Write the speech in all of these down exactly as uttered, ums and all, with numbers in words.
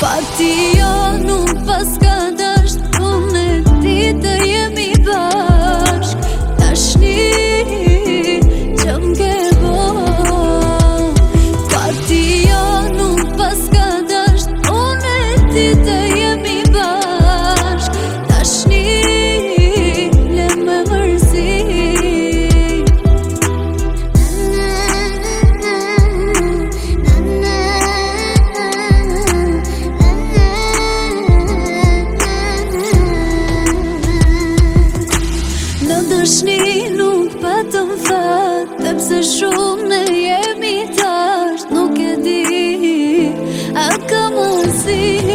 Pa ti jo nuk pas ka dasht, unë e ti të jemi bashk. Tashni që m'ke bo. Pa ti jo nuk pas ka dasht, unë e ti të jemi bashk. Tashni le me mërzi. Dashni nuk patëm fat, dhe pse shumë ne jemi tash. Nuk e di, a ka mundësi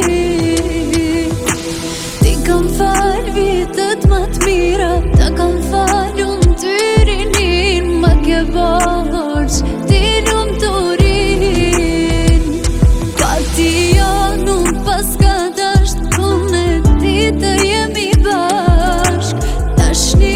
ti kam fal vitet ma t'mira, ta kam falun tyrinin. Ma ke borç ti lum turin. Pa ti jo nuk pas ka dasht, unë e ti të jemi bashk. Tashni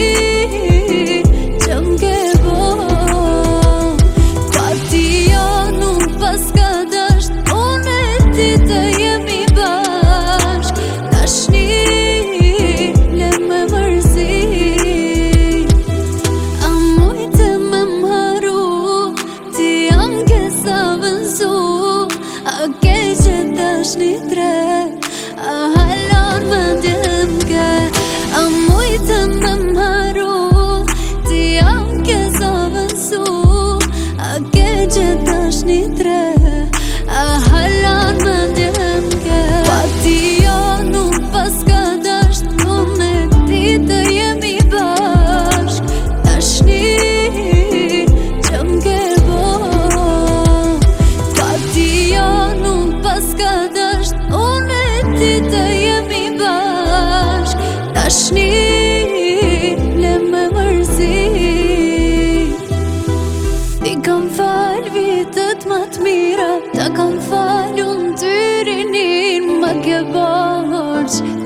a ke që tashni tre, a halon më ndjen ke. A mujtë me maru, ti jam ke sa vënsu. A ke që tashni tre, a halon më ndjen ke. Pa ti jo nuk pas ka dasht, unë e ti të jemi bashk. Tashni që m'ke bo. Pa ti jo nuk pas ka dasht, unë e ti të jemi bashk. Tashni le me mërzi. Ti kam fal vitet ma t'mira, ta kam falun tyrinin. Ma ke borç